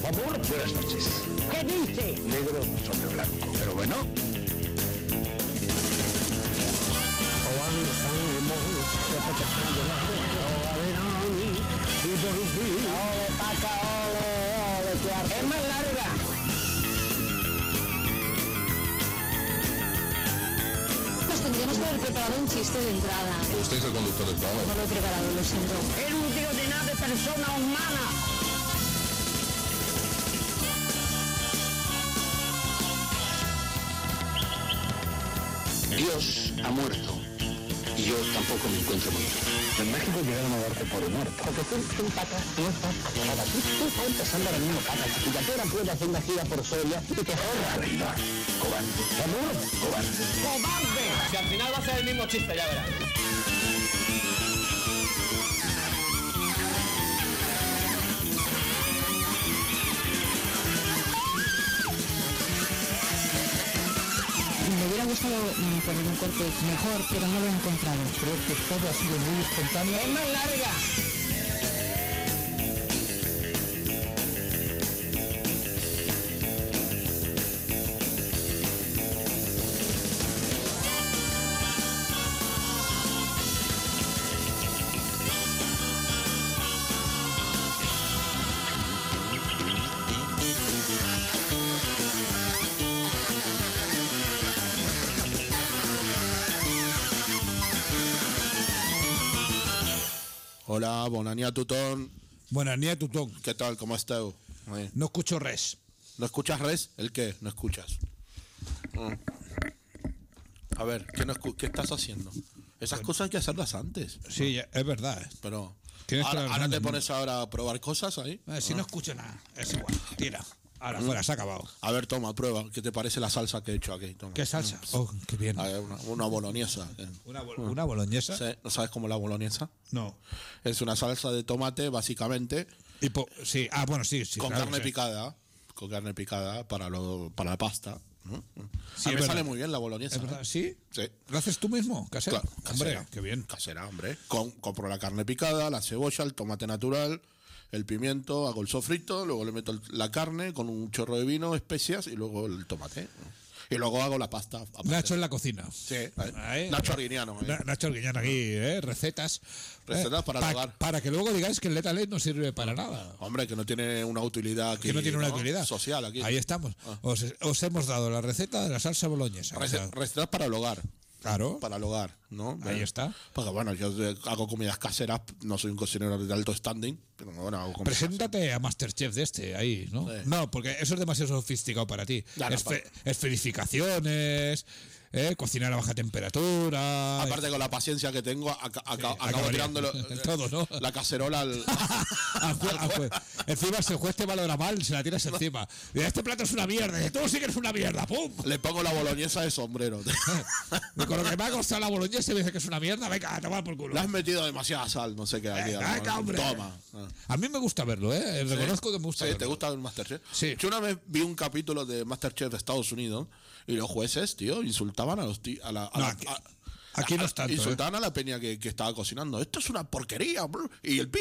Amor, buenas noches. ¿Qué dice? Negro sobre blanco. Pero bueno. Ole, paca, ole, ole, es más larga. Pues tendríamos que haber preparado un chiste de entrada. Usted es el conductor del programa. No lo he preparado, lo siento. Es un tío de nada de persona humana. Dios ha muerto. Y yo tampoco me encuentro muerto. En México llegaron a darte por muerto. Porque tú patas, no estás nada. Tú estás empezando ahora mismo patas. Y que ahora puedes hacer una gira por Soria y te ahorra reina. Cobarde. Amor, cobarde. ¡Cobarde! Si al final va a ser el mismo chiste, ya verás. Me hubiera gustado poner un corte mejor, pero no lo he encontrado. Creo que todo ha sido muy espontáneo. Es más larga. Hola, bona nit a tothom. Buenas nit a tothom. ¿Qué tal? ¿Cómo esteu? No escucho res. ¿No escuchas res? ¿El qué? No escuchas. A ver, ¿qué estás haciendo? Esas cosas hay que hacerlas antes. Sí, es verdad. Pero Tienes toda la ahora razón te del pones ahora a probar cosas ahí. Si no escucho nada, es igual. Tira. Ahora, fuera, se ha acabado. A ver, toma, prueba. ¿Qué te parece la salsa que he hecho aquí? Toma. ¿Qué salsa? Oh, qué bien. A ver, una boloñesa. ¿Una boloñesa? Sí, ¿no sabes cómo es la boloñesa? No. Es una salsa de tomate, básicamente, Sí, bueno, sí. con claro, carne sí. picada. Con carne picada para la pasta. ¿no? Sí, a mí es me sale verdad. muy bien la boloñesa. ¿Es verdad? ¿Sí? Sí. ¿Lo haces tú mismo? ¿Casera? Claro, Hombre, casera. qué bien. Casera, hombre. Compro la carne picada, la cebolla, el tomate natural, el pimiento, hago el sofrito, luego le meto la carne con un chorro de vino, especias y luego el tomate. Y luego hago la pasta. aparte. Nacho en la cocina. Sí, Ahí. Nacho Arguiniano. Nacho Arguiñano aquí, recetas. Recetas para el hogar. Para que luego digáis que el Leta Late no sirve para nada. Hombre, que no tiene una utilidad aquí. Que no tiene una utilidad social aquí. Ahí estamos. Os hemos dado la receta de la salsa boloñesa. O sea, Recetas para el hogar. claro. Para el hogar, ¿no? Ahí está. Porque bueno, yo hago comidas caseras, no soy un cocinero de alto standing, pero bueno, hago comidas Preséntate a Masterchef de este, ahí, ¿no? Sí. No, porque eso es demasiado sofisticado para ti. Ya, no, Esferificaciones, cocinar a baja temperatura. aparte con la paciencia que tengo, acabo acabaría tirándolo todo, ¿no? la cacerola al Al juez. Encima, si el juez te valora mal, se la tiras encima. Y este plato es una mierda. Y tú sí que eres una mierda. ¡Pum! le pongo la boloñesa de sombrero. Y con lo que me ha costado la boloñesa y me dice que es una mierda, venga, a tomar por culo. Le has metido demasiada sal, no sé qué. Aquí, Venga, hombre. Toma. A mí me gusta verlo, reconozco que me gusta Sí, verlo. ¿te gusta el Masterchef? Sí. Yo una vez vi un capítulo de Masterchef de Estados Unidos y los jueces, tío, insultaban a los aquí no es tanto, insultaban a la peña que estaba cocinando. Esto es una porquería, bro. Y el pi.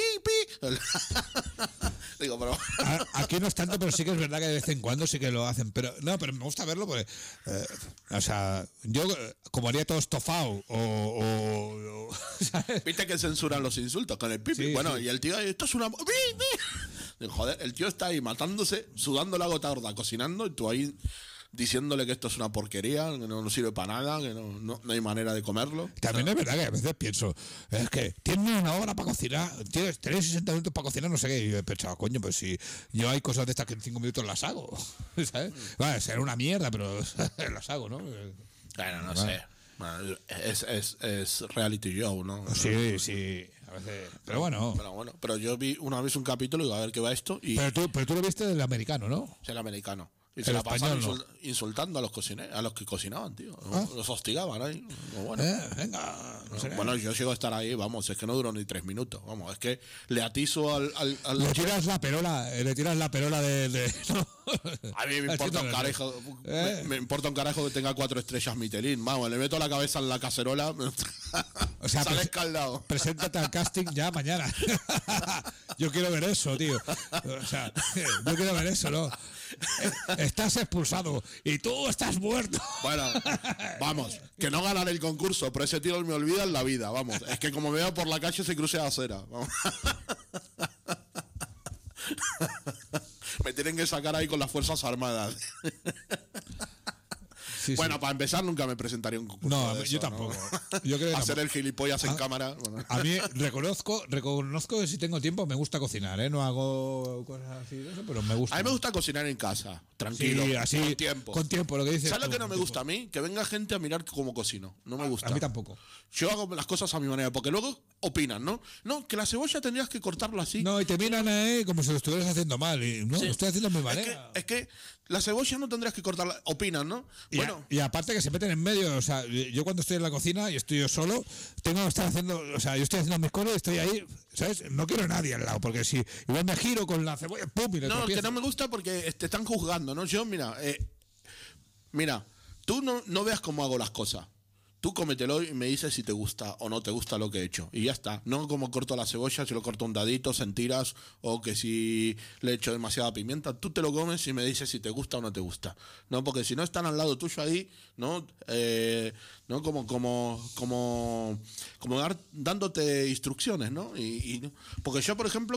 Digo, pero Aquí no es tanto, pero sí que es verdad que de vez en cuando sí que lo hacen. Pero me gusta verlo porque, o sea, yo como haría todo estofado ¿sabes? viste que censuran los insultos con el pipi. Sí, bueno, sí. y el tío, esto es una. Digo, joder, el tío está ahí matándose, sudando la gota gorda, cocinando, y tú ahí diciéndole que esto es una porquería, que no sirve para nada, que no hay manera de comerlo. También es verdad que a veces pienso, es que tienes una hora para cocinar, tenéis 60 minutos para cocinar, no sé qué. Y yo he pensado, coño, pues si yo hay cosas de estas que en 5 minutos las hago, ¿sabes? Vale, será una mierda, pero las hago, ¿no? Bueno, no sé. Bueno, es reality show, ¿no? Sí, a veces. Pero bueno. Pero yo vi una vez un capítulo y digo, a ver qué va esto. Y Pero tú lo viste del americano, ¿no? es el americano. Y El se la pasaban español insultando a los a los que cocinaban, tío. Los hostigaban ahí. Bueno. Venga. No sé. Bueno, yo llego a estar ahí, vamos, es que no duró ni 3 minutos. Vamos, es que le atizo al Le tiras la perola de ¿no? A mí me importa un carajo. Me importa un carajo que tenga 4 estrellas Michelin. Vamos, le meto la cabeza en la cacerola. O sea, sale escaldado. Preséntate al casting ya mañana. Yo quiero ver eso, tío. O sea, yo quiero ver eso, ¿no? Estás expulsado y tú estás muerto. Bueno, vamos, que no ganaré el concurso, pero ese tío me olvida en la vida, vamos. Es que como me veo por la calle se cruce a acera. Vamos. Me tienen que sacar ahí con las Fuerzas Armadas. Sí, bueno, sí. para empezar nunca me presentaría un concurso. No, de yo eso, tampoco. ¿no? Yo creo que hacer tampoco. el gilipollas en cámara. Bueno. A mí reconozco que si tengo tiempo me gusta cocinar, ¿eh? No hago cosas así de eso, pero me gusta. A mí me gusta cocinar en casa, tranquilo, Sí, así, con tiempo. Con tiempo, lo que dices. ¿Sabes lo tú, que no con me tiempo. gusta a mí? Que venga gente a mirar cómo cocino. No me gusta. A mí tampoco. Yo hago las cosas a mi manera, porque luego opinan, ¿no? No, que la cebolla tendrías que cortarla así. No, y te miran ahí como si lo estuvieras haciendo mal. Y no, Sí. lo estoy haciendo a mi Es manera. que la cebolla no tendrías que cortarla. Opinan, ¿no? Y, Bueno, y aparte que se meten en medio, o sea, yo cuando estoy en la cocina y estoy yo solo, tengo que estar haciendo, o sea, yo estoy haciendo mis cosas y estoy ahí, ¿sabes? No quiero a nadie al lado, porque si igual me giro con la cebolla, ¡pum! Y le no, tropiezo. que no me gusta porque te están juzgando, ¿no? Yo, mira, tú no veas cómo hago las cosas. Tú cómetelo y me dices si te gusta o no te gusta lo que he hecho. Y ya está. No como corto la cebolla, si lo corto un dadito, en tiras, o que si le echo demasiada pimienta. Tú te lo comes y me dices si te gusta o no te gusta. No, porque si no están al lado tuyo ahí, ¿no? ¿No? Dándote instrucciones, ¿no? Porque yo, por ejemplo,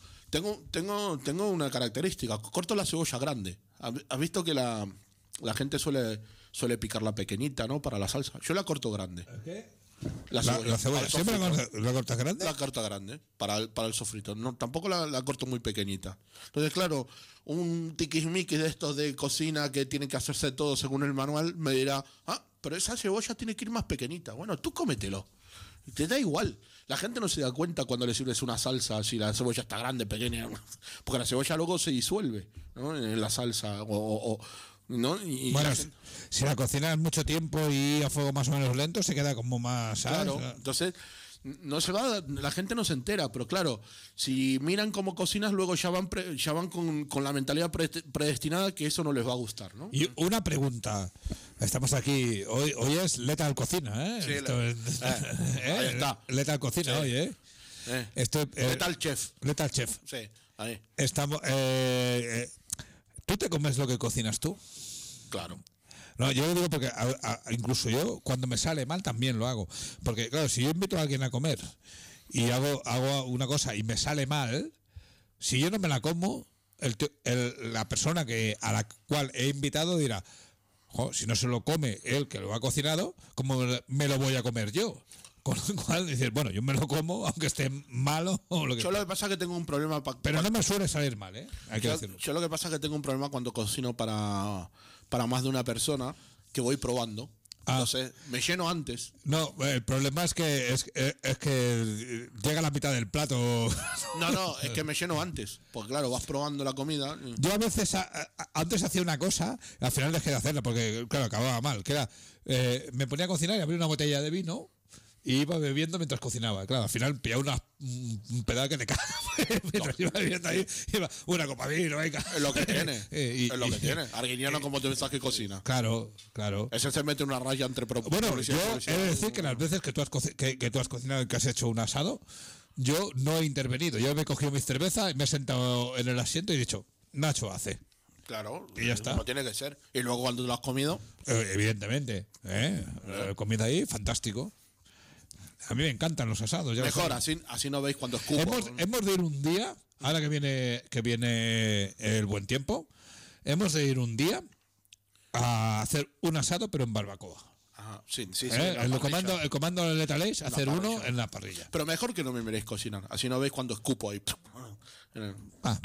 tengo una característica. Corto la cebolla grande. ¿Has visto que la gente suele picarla pequeñita, ¿no? Para la salsa. Yo la corto grande. ¿Qué? La La cebolla. para el ¿Siempre sofrito. la cortas grande? La corto grande para el sofrito. No, tampoco la corto muy pequeñita. Entonces, claro, un tiquismiquis de estos de cocina que tiene que hacerse todo según el manual me dirá, pero esa cebolla tiene que ir más pequeñita. Bueno, tú cómetelo. Te da igual. La gente no se da cuenta cuando le sirves una salsa si la cebolla está grande, pequeña. Porque la cebolla luego se disuelve, ¿no? En la salsa ¿no? Bueno, si la cocinas mucho tiempo y a fuego más o menos lento, se queda como más, ¿sabes? Claro, entonces no se va, la gente no se entera, pero claro, si miran cómo cocinas, luego ya van con la mentalidad predestinada que eso no les va a gustar, ¿no? Y una pregunta. Estamos aquí, hoy es Lethal Cocina, ¿eh? Sí, ahí está. Lethal Cocina Sí. hoy, ¿eh? Lethal Chef. Lethal Chef. Sí, ahí, Estamos, ¿tú te comes lo que cocinas tú? claro. No, yo lo digo porque incluso yo, cuando me sale mal, también lo hago. Porque, claro, si yo invito a alguien a comer y hago una cosa y me sale mal, si yo no me la como, la persona a la cual he invitado dirá, si no se lo come él que lo ha cocinado, ¿cómo me lo voy a comer yo? Con lo cual dices, bueno, yo me lo como aunque esté malo o lo que Yo lo que pasa es que tengo un problema Pero no me suele salir mal, ¿eh? Hay que yo, decirlo. yo lo que pasa es que tengo un problema cuando cocino para más de una persona, que voy probando. Entonces, me lleno antes. No, el problema es que llega a la mitad del plato. No, es que me lleno antes. Porque claro, vas probando la comida. Yo a veces antes hacía una cosa, al final dejé de hacerla porque, claro, acababa mal. Que era, me ponía a cocinar y abría una botella de vino y iba bebiendo mientras cocinaba. Claro, al final pillaba un pedal que te caga. Mientras iba bebiendo ahí, iba una copa de vino, venga. Es lo que tiene. Es lo que tiene. Arguiñano, como te pensás que cocina. Claro. Ese se mete una raya entre Bueno, yo he de decir que las veces que tú has cocinado y que has hecho un asado, yo no he intervenido. Yo me he cogido mis cervezas y me he sentado en el asiento y he dicho, Nacho hace. Claro, Y ya está. como tiene que ser. Y luego cuando te lo has comido, Evidentemente. Comida ahí, fantástico. A mí me encantan los asados. Ya mejor, lo sabes. así no veis cuando escupo. Hemos de ir un día, ahora que viene el buen tiempo, hemos de ir un día a hacer un asado pero en barbacoa. Ajá, sí, El comando de Lethal Ace, hacer parrilla. uno en la parrilla. Pero mejor que no me miréis cocinar. Así no veis cuando escupo ahí. Bueno,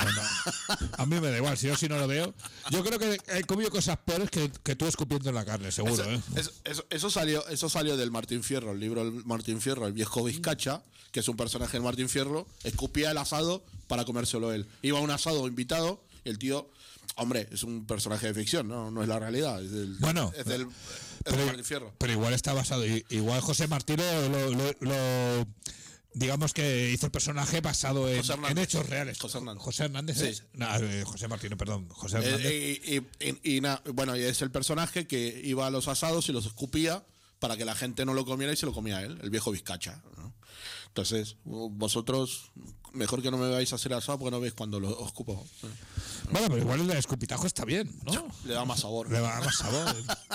a mí me da igual, si no lo veo. Yo creo que he comido cosas peores que tú escupiendo en la carne, seguro. Eso salió del Martín Fierro, el libro del Martín Fierro, el viejo Vizcacha, que es un personaje del Martín Fierro, escupía el asado para comérselo él. Iba a un asado invitado y el tío, hombre, es un personaje de ficción, no es la realidad. Es del Martín Fierro. Pero igual está basado. Igual José Martí lo digamos que hizo el personaje basado en hechos reales. José Hernández. ¿Es? Sí. No, José Martínez, perdón. José Hernández. Bueno, y es el personaje que iba a los asados y los escupía para que la gente no lo comiera y se lo comía él, el viejo Vizcacha, ¿no? Entonces, vosotros, mejor que no me vais a hacer asado porque no veis cuando lo escupo. ¿No? Bueno, pero igual el escupitajo está bien, ¿no? Le da más sabor. Le va a dar más sabor.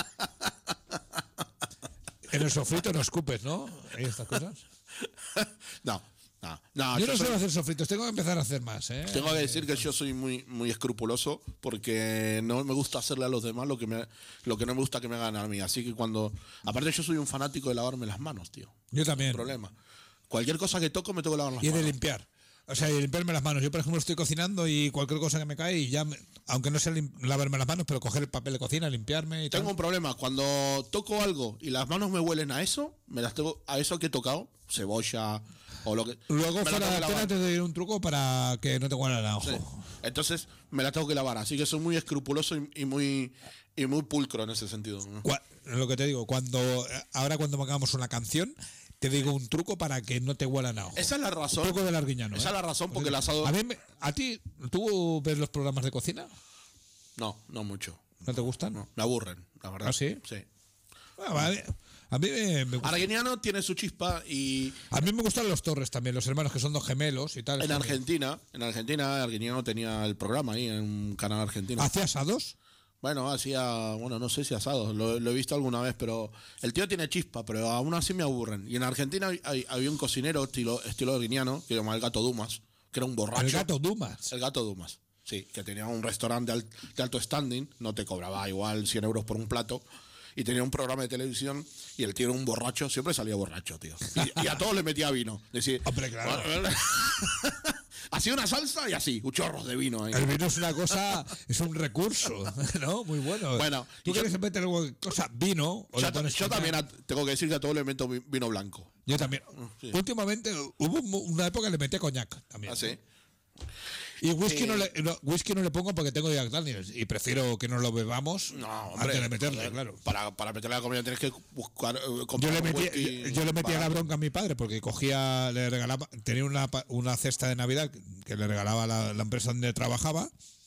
En el sofrito no escupes, ¿no? ¿Hay estas cosas? No. Yo no suelo hacer sofritos, tengo que empezar a hacer más, ¿eh? Tengo que decir que yo soy muy escrupuloso porque no me gusta hacerle a los demás lo que no me gusta que me hagan a mí. Así que aparte yo soy un fanático de lavarme las manos, tío. Yo también. No hay problema. Cualquier cosa que toco me tengo que lavar las Y manos. de limpiar. O sea, y limpiarme las manos. Yo, por ejemplo, estoy cocinando y cualquier cosa que me cae y ya, aunque no sé lavarme las manos, pero coger el papel de cocina, limpiarme y tal. Tengo un problema. Cuando toco algo y las manos me huelen a eso, me las tengo a eso que he tocado, cebolla o lo que. Luego, me la fuera tengo de que lavar. antena, te doy un truco para que no te huela el ojo. Sí. Entonces me la tengo que lavar. Así que soy muy escrupuloso y muy pulcro en ese sentido, ¿no? Lo que te digo, ahora cuando hagamos una canción, te digo un truco para que no te huelan a ojo. Esa es la razón. Un truco del arguiñano. Esa es la razón porque el asado. ¿A ti, tú ves los programas de cocina? No mucho. ¿No te gustan? No, me aburren, la verdad. ¿Ah, sí? Sí. Vale. A mí me gusta. Arguiñano tiene su chispa y A mí me gustan los Torres también, los hermanos que son dos gemelos y tal. en Argentina Arguiñano tenía el programa ahí en un canal argentino. ¿Hacía asados? Bueno, no sé si asados, lo he visto alguna vez, pero el tío tiene chispa, pero aún así me aburren. Y en Argentina había un cocinero estilo arguiñano, que se llama el Gato Dumas, que era un borracho. El Gato Dumas. El Gato Dumas, sí, que tenía un restaurante de alto standing, no te cobraba igual 100 euros por un plato, y tenía un programa de televisión, y el tío era un borracho, siempre salía borracho, tío. Y a todos le metía vino. Decir, Hombre, claro. hacía una salsa y así, chorros de vino ahí. El vino es una cosa, es un recurso, ¿no? Muy bueno. Bueno, ¿Tú y quieres meter algo cosa? Vino. O le pones Yo coñac? también tengo que decir que a todos le meto vino blanco. Yo también. Sí. Últimamente hubo una época que le metía coñac también. ¿Ah, sí? Y whisky, whisky no le pongo porque tengo Jack Daniels y prefiero que no lo bebamos antes de meterle, joder, claro. Para meterle a la comida tienes que buscar. Yo comprar le un metía, whisky yo le metía la barato. bronca a mi padre porque le regalaba, tenía una cesta de Navidad que le regalaba la empresa donde trabajaba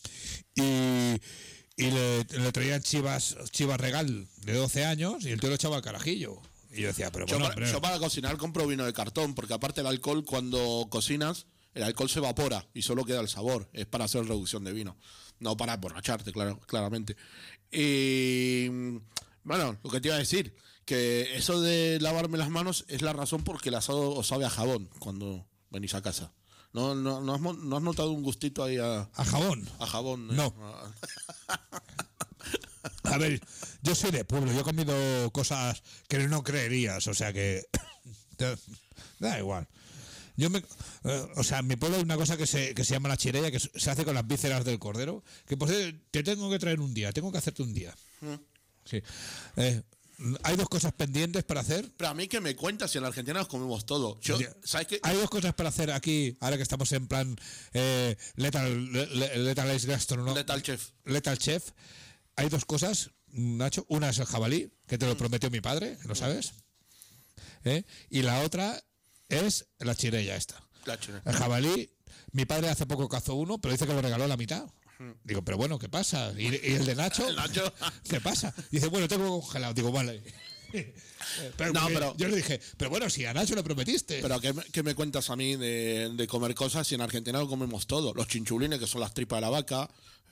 y le traían chivas regal de 12 años y el tío lo echaba al carajillo. Y yo decía, pero bueno, Yo para cocinar compro vino de cartón, porque aparte el alcohol, cuando cocinas, el alcohol se evapora y solo queda el sabor. Es para hacer reducción de vino, no para emborracharte, claramente. Y bueno, lo que te iba a decir, que eso de lavarme las manos es la razón porque el asado os sabe a jabón cuando venís a casa. ¿No has notado un gustito ahí ¿a jabón? a jabón? No. A ver, yo soy de pueblo, yo he comido cosas que no creerías, o sea que da igual. O sea, en mi pueblo hay una cosa que se llama la chirella, que se hace con las vísceras del cordero, que por cierto, te tengo que traer un día, tengo que hacerte un día. Sí. Hay dos cosas pendientes para hacer. Pero a mí que me cuentas si en la Argentina nos comemos todo. ¿Sabes qué? Hay dos cosas para hacer aquí, ahora que estamos en plan Lethal Gastronomy. Lethal Chef. Hay dos cosas, Nacho. Una es el jabalí, que te lo prometió mi padre, ¿lo sabes? Y la otra es la chirella esta. El jabalí, mi padre hace poco cazó uno, pero dice que lo regaló a la mitad. Digo, pero bueno, ¿qué pasa? ¿Y el de Nacho? El Nacho. ¿Qué pasa? Dice, bueno, tengo congelado. Digo, vale. Pero yo le dije, pero bueno, si a Nacho le prometiste. Pero ¿qué me cuentas a mí de comer cosas si en Argentina lo comemos todo? Los chinchulines, que son las tripas de la vaca,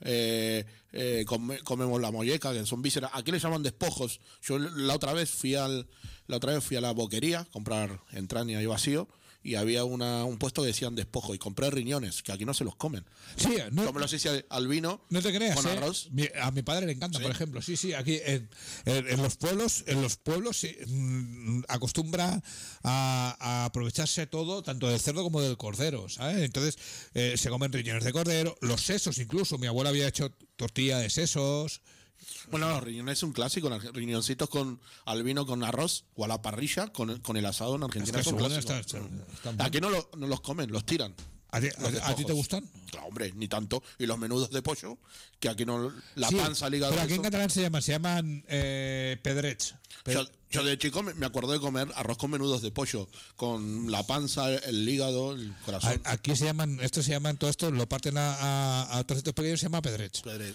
comemos la molleca, que son vísceras. Aquí le llaman despojos. Yo la otra vez fui a la boquería a comprar entraña y vacío, y había un puesto que decían despojo, y compré riñones, que aquí no se los comen. Sí, no, como los hice al vino, no te creas, con arroz. A mi padre le encanta, ¿Sí? por ejemplo. Sí, aquí en los pueblos sí, acostumbra a aprovecharse todo, tanto del cerdo como del cordero, ¿sabes? Entonces se comen riñones de cordero, los sesos incluso. Mi abuela había hecho tortilla de sesos. Bueno, los riñones es un clásico, riñoncitos al vino con arroz o a la parrilla con el asado en Argentina. Es que son bueno, clásicos. están Aquí no los comen, los tiran. ¿A ti te gustan? Claro, hombre, ni tanto. Y los menudos de pollo, que aquí no, la Sí, panza ligada. pero aquí en catalán se llaman pedrets. Yo de chico me acuerdo de comer arroz con menudos de pollo, con la panza, el hígado, el corazón. Aquí todo esto lo parten a trocitos pequeños, se llama pedrets. Pedrets.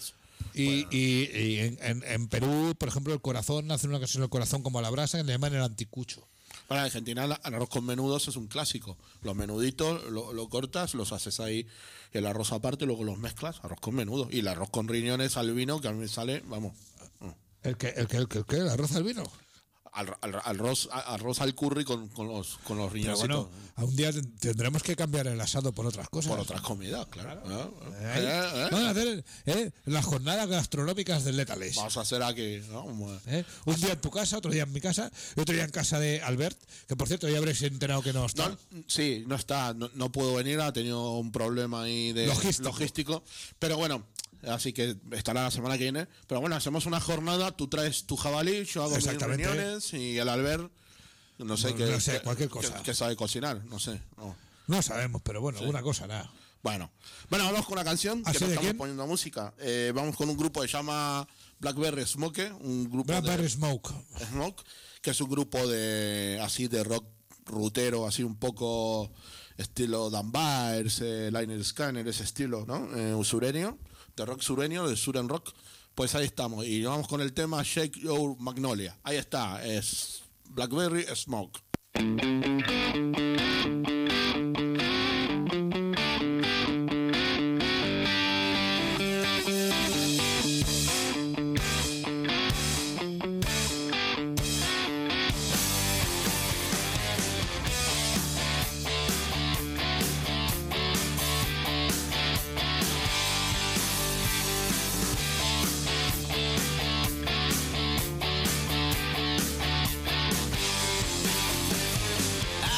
Y en Perú, por ejemplo, el corazón, hacen una canción del corazón como a la brasa, que le llaman el anticucho. Para Argentina, el arroz con menudos es un clásico. Los menuditos lo cortas, los haces ahí, el arroz aparte, luego los mezclas, arroz con menudo. Y el arroz con riñones al vino, que a mí me sale, vamos. ¿El arroz al vino? Arroz al curry con los Pero riñones. bueno, a un día tendremos que cambiar el asado por otras cosas. Por otras comidas, claro. Vamos a hacer las jornadas gastronómicas del Letales. Vamos a hacer aquí, ¿no? Un día en tu casa, otro día en mi casa, y otro día en casa de Albert, que por cierto ya habréis enterado que no está. Sí, no está, no pudo venir, ha tenido un problema ahí de logístico. Pero bueno, así que estará la semana que viene. Pero bueno, hacemos una jornada, tú traes tu jabalí, yo hago mis riñones y el Albert, no sé, cualquier cosa. Que sabe cocinar, no sé. No sabemos, pero bueno, alguna cosa nada. Bueno, vamos con una canción que nos estamos poniendo música. Vamos con un grupo que se llama Blackberry Smoke, Smoke, que es un grupo de rock rutero, así un poco estilo Dan Byers, Liner Scanner, ese estilo, ¿no? Sureño, de rock sureño, de Suren Rock. Pues ahí estamos y vamos con el tema Shake Your Magnolia. Ahí está, es Blackberry Smoke. I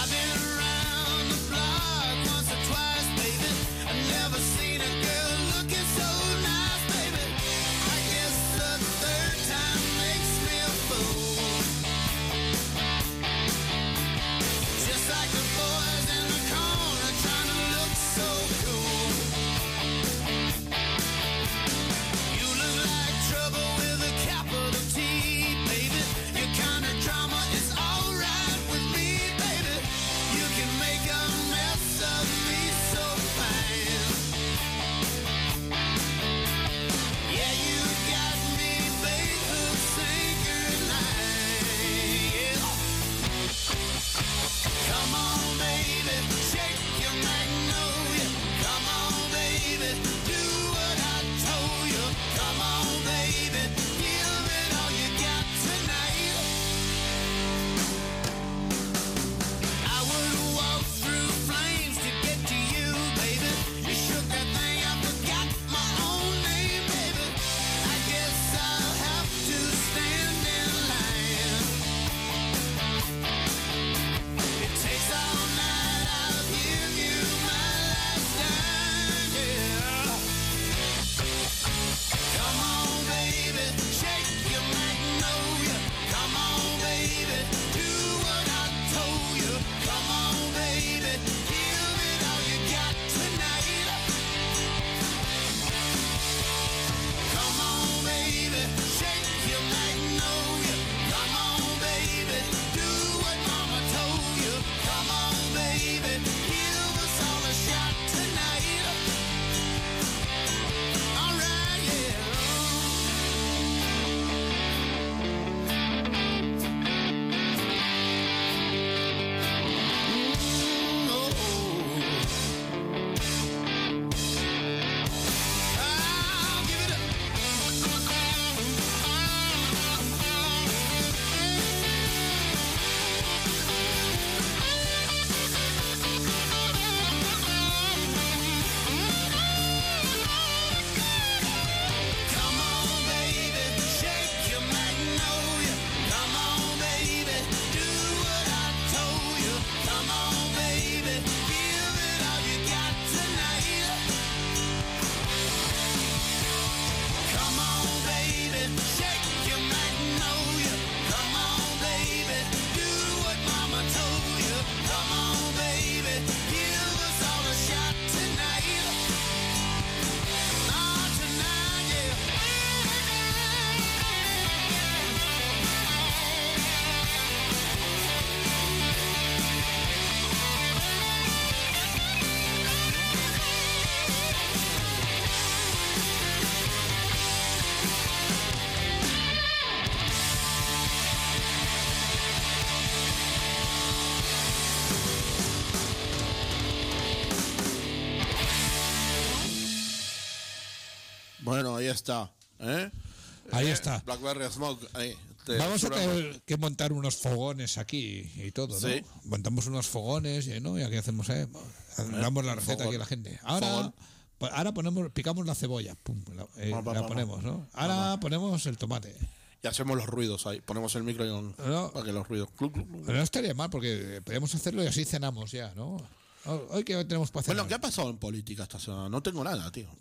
Bueno, ahí está. Ahí está. Blackberry Smoke. Ahí. Vamos a tener que montar unos fogones aquí y todo, ¿no? Sí. Montamos unos fogones, ¿no? Y aquí hacemos, damos la receta aquí a la gente. Ahora picamos la cebolla, pum, la ponemos, ¿no? Ahora ponemos el tomate. Y hacemos los ruidos ahí. Ponemos el micro para que los ruidos. Pero no estaría mal porque podemos hacerlo y así cenamos ya, ¿no? Hoy que tenemos para cenar. Bueno, ¿qué ha pasado en política esta semana? No tengo nada, tío.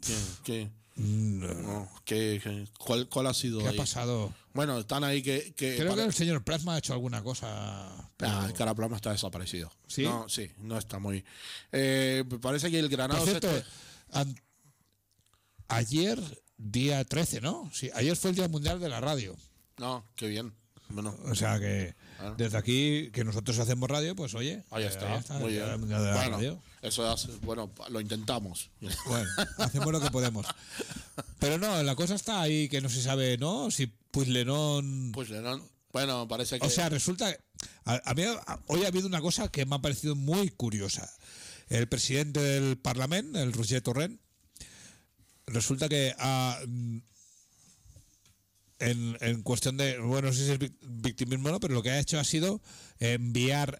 ¿Cuál ha sido? ¿Qué ha ahí? pasado? Bueno, están ahí que Creo que el señor Plasma ha hecho alguna cosa. El Caraplasma está desaparecido. ¿Sí? No está muy. Parece que el Granado. Por cierto, ayer, día 13, ¿no? Sí, ayer fue el Día Mundial de la Radio. No, qué bien. Bueno, O sea que desde aquí, que nosotros hacemos radio, pues oye. ahí está. Muy el Día bien. Mundial de la Bueno, radio. eso es, bueno, lo intentamos. Bueno, hacemos lo que podemos. Pero no, la cosa está ahí que no se sabe, ¿no? Si Puigdemont... Pues bueno, parece que. O sea, resulta... A mí hoy ha habido una cosa que me ha parecido muy curiosa. El presidente del Parlamento, el Roger Torrent, resulta que en cuestión de... Bueno, no sé si es victimismo o no, pero lo que ha hecho ha sido enviar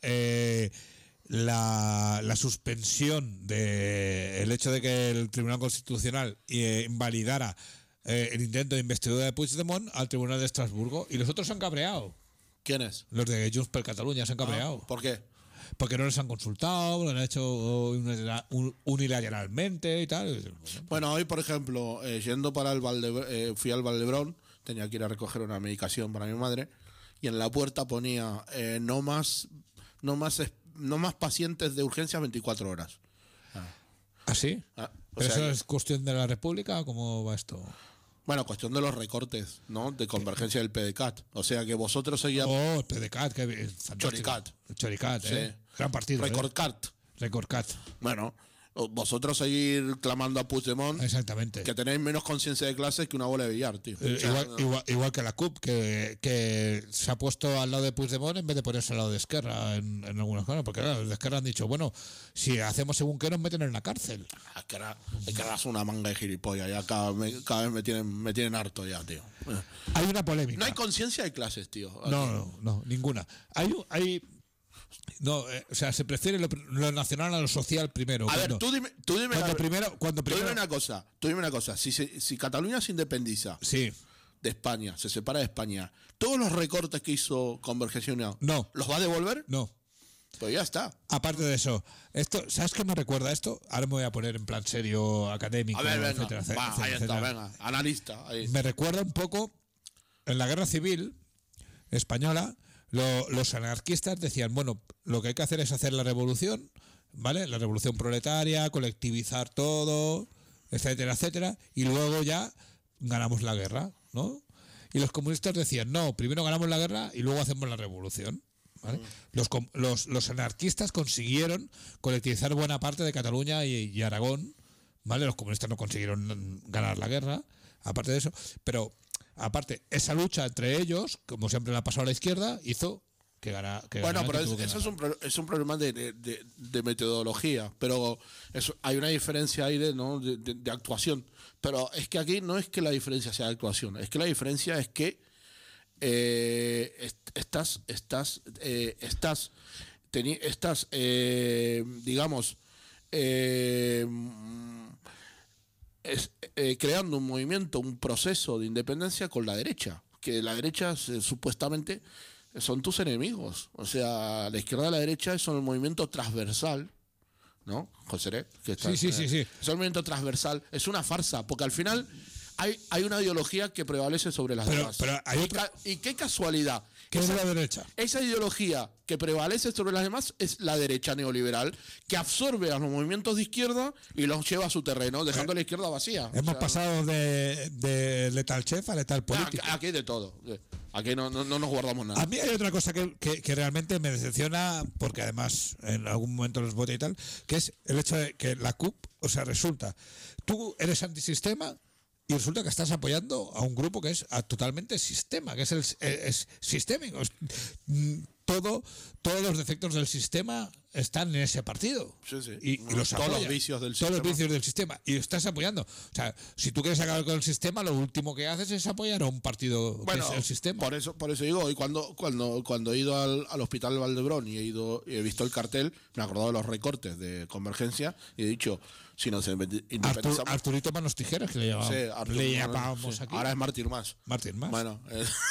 la suspensión del hecho de que el Tribunal Constitucional invalidara el intento de investidura de Puigdemont al Tribunal de Estrasburgo, y los otros se han cabreado. ¿Quién es? Los de Junts per Catalunya se han cabreado. ¿Por qué? Porque no les han consultado, lo han hecho unilateralmente y tal. Bueno, hoy, por ejemplo, yendo para el fui al Valdebrón, tenía que ir a recoger una medicación para mi madre, y en la puerta ponía no más pacientes de urgencias 24 horas. ¿Ah, sí? O ¿Pero sea eso es cuestión de la República o cómo va esto? Bueno, cuestión de los recortes, ¿no? De convergencia del PDCAT. O sea que vosotros seguíais. Oh, el PDCAT, que es fantástico. Choricat. El Choricat, Sí. Gran partido. Recordcat. Recordcat. Bueno, vosotros seguir clamando a Puigdemont, Exactamente. que tenéis menos conciencia de clases que una bola de billar, tío. Igual que la CUP, que se ha puesto al lado de Puigdemont en vez de ponerse al lado de Esquerra en algunas cosas, porque claro, los de Esquerra han dicho, bueno, si hacemos según que nos meten en la cárcel. Es que es una manga de gilipollas, ya cada vez me tienen harto ya, tío. Hay una polémica. No hay conciencia de clases, tío. Aquí. No, ninguna. O sea, se prefiere lo nacional a lo social primero. A ver, tú dime Cuando primero. Tú dime una cosa. Si Cataluña se independiza Sí. de España, se separa de España, ¿todos los recortes que hizo Convergencia y Unión No. los va a devolver? No. Pues ya está. Aparte de eso, ¿sabes qué me recuerda esto? Ahora me voy a poner en plan serio, académico, A ver, venga. etcétera, Ahí está, etcétera. venga. Analista. Ahí. Me recuerda un poco en la guerra civil española. Los anarquistas decían, bueno, lo que hay que hacer es hacer la revolución, ¿vale? La revolución proletaria, colectivizar todo, etcétera, etcétera, y luego ya ganamos la guerra, ¿no? Y los comunistas decían, no, primero ganamos la guerra y luego hacemos la revolución, ¿vale? Los anarquistas consiguieron colectivizar buena parte de Cataluña y Aragón, ¿vale? Los comunistas no consiguieron ganar la guerra, aparte de eso, pero... Aparte, esa lucha entre ellos, como siempre le ha pasado a la izquierda, hizo que ganara. Bueno, pero eso es un problema de metodología, pero hay una diferencia ahí de actuación. Pero es que aquí no es que la diferencia sea de actuación, es que la diferencia es que digamos, creando un movimiento, un proceso de independencia con la derecha, que la derecha supuestamente son tus enemigos. O sea, la izquierda y la derecha son el movimiento transversal, ¿no? José, que está, sí. es el movimiento transversal, es una farsa, porque al final hay una ideología que prevalece sobre las demás. Pero hay y qué casualidad. ¿Qué es la derecha? Esa ideología que prevalece sobre las demás es la derecha neoliberal, que absorbe a los movimientos de izquierda y los lleva a su terreno, dejando a la izquierda vacía. Hemos pasado de letal chef a letal político. Aquí hay de todo. Aquí no nos guardamos nada. A mí hay otra cosa que realmente me decepciona, porque además en algún momento los voté y tal, que es el hecho de que la CUP, o sea, resulta, tú eres antisistema, y resulta que estás apoyando a un grupo que es totalmente sistema, que es sistémico. todos los defectos del sistema están en ese partido. Sí, sí. Y los todos apoya. los vicios del Todos sistema. los vicios del sistema. Y estás apoyando. O sea, si tú quieres acabar con el sistema, lo último que haces es apoyar a un partido Bueno, que es el sistema. por eso digo, y cuando he ido al hospital Valdebrón y he visto el cartel, me he acordado de los recortes de Convergencia y he dicho, si nos independizamos... Arturito Manos Tijeras, que le llamábamos, Sí, Artur- le llamábamos sí. aquí. Ahora es Martín Mas. Martín Mas. Bueno,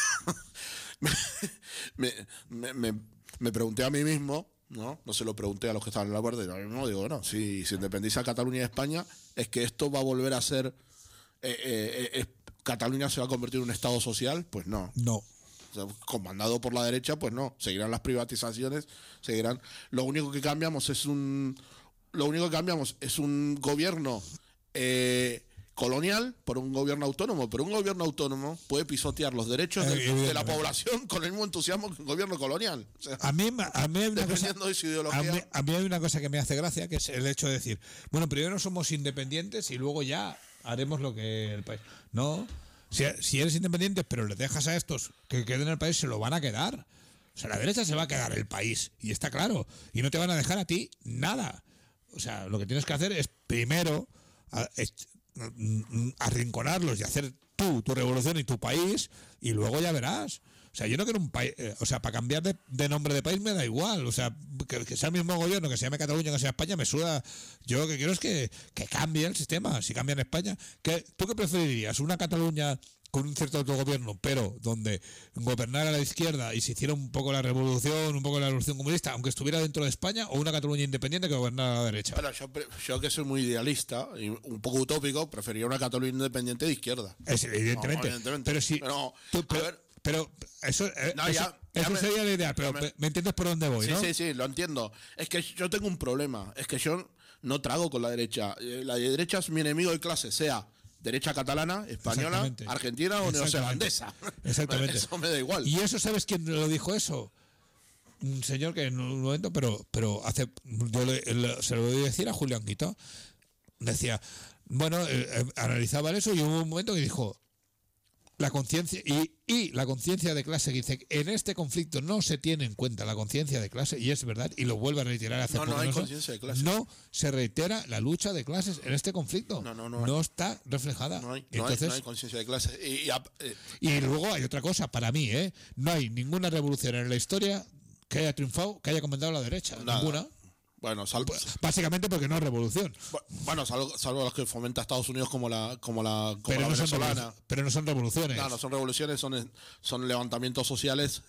me pregunté a mí mismo, ¿no? No se lo pregunté a los que estaban en la guardia, a mí mismo digo, no, si se independiza Cataluña y España, es que esto va a volver a ser... Cataluña se va a convertir en un Estado social, pues no. No. O sea, comandado por la derecha, pues no. Seguirán las privatizaciones, seguirán. Lo único que cambiamos es un gobierno colonial por un gobierno autónomo, pero un gobierno autónomo puede pisotear los derechos de la población con el mismo entusiasmo que un gobierno colonial. O sea, A mí hay una cosa, dependiendo de su ideología. a mí hay una cosa que me hace gracia, que es el hecho de decir, bueno, primero somos independientes y luego ya haremos lo que el país. No, si eres independiente, pero le dejas a estos que queden en el país, se lo van a quedar. O sea, la derecha se va a quedar el país, y está claro, y no te van a dejar a ti nada. O sea, lo que tienes que hacer es primero arrinconarlos y hacer tu revolución y tu país, y luego ya verás. O sea, yo no quiero un país, o sea, para cambiar de nombre de país me da igual. O sea, que sea el mismo gobierno, que se llame Cataluña, que sea España, me suda. Yo lo que quiero es que cambie el sistema. Si cambia en España, ¿tú qué preferirías? ¿Una Cataluña con un cierto autogobierno, pero donde gobernara la izquierda y se hiciera un poco la revolución comunista, aunque estuviera dentro de España, o una Cataluña independiente que gobernara a la derecha? Pero yo que soy muy idealista y un poco utópico, preferiría una Cataluña independiente de izquierda. Evidentemente. No, evidentemente. Pero si. Pero eso sería la idea, pero me entiendes por dónde voy, sí, ¿no? Sí, lo entiendo. Es que yo tengo un problema. Es que yo no trago con la derecha. La derecha es mi enemigo de clase, sea derecha catalana, española, argentina o neozelandesa. Exactamente. Eso me da igual. ¿Y eso sabes quién lo dijo eso? Un señor que en un momento, pero hace, se lo voy a decir a Julián Guito. Decía, bueno, analizaba eso y hubo un momento que dijo, la conciencia y la conciencia de clase, que dice, en este conflicto no se tiene en cuenta la conciencia de clase, y es verdad, y lo vuelve a reiterar hace poco. No hay conciencia de clase. No se reitera la lucha de clases en este conflicto. No está reflejada. No hay conciencia de clase. Y luego hay otra cosa, para mí, no hay ninguna revolución en la historia que haya triunfado, que haya comandado la derecha. Nada. Ninguna. Bueno, básicamente porque no es revolución. Bueno, salvo los que fomenta Estados Unidos como la Pero venezolana. Pero no son revoluciones. No son revoluciones, son levantamientos sociales,